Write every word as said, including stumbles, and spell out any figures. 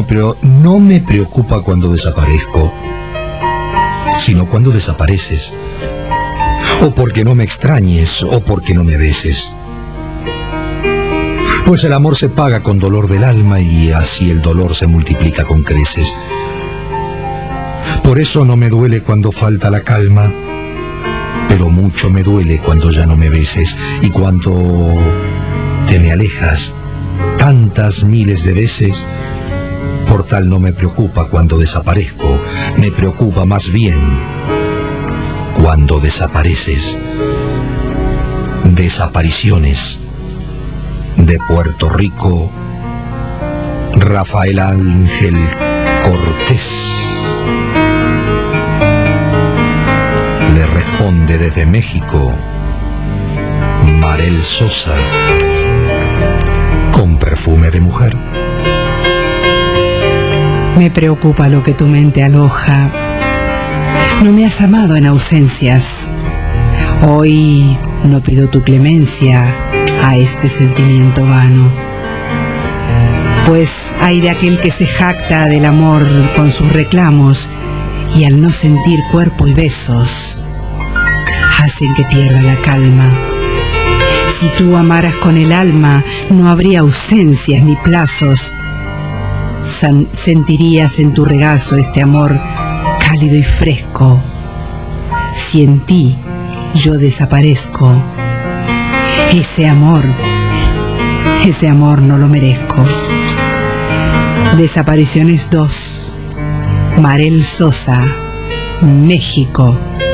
pero no me preocupa cuando desaparezco, sino cuando desapareces. O porque no me extrañes, o porque no me beses. Pues el amor se paga con dolor del alma y así el dolor se multiplica con creces. Por eso no me duele cuando falta la calma, pero mucho me duele cuando ya no me beses y cuando te me alejas tantas miles de veces. Por tal no me preocupa cuando desaparezco, me preocupa más bien cuando desapareces. Desapariciones de Puerto Rico, Rafael Ángel Cortés. Le responde desde México Marel Sosa, con perfume de mujer. Me preocupa lo que tu mente aloja. No me has amado en ausencias. Hoy no pido tu clemencia a este sentimiento vano. Pues hay de aquel que se jacta del amor con sus reclamos y al no sentir cuerpo y besos hacen que pierda la calma. Si tú amaras con el alma, no habría ausencias ni plazos. San- sentirías en tu regazo este amor cálido y fresco. Si en ti yo desaparezco, ese amor, ese amor no lo merezco. Desapariciones dos, Marel Sosa, México.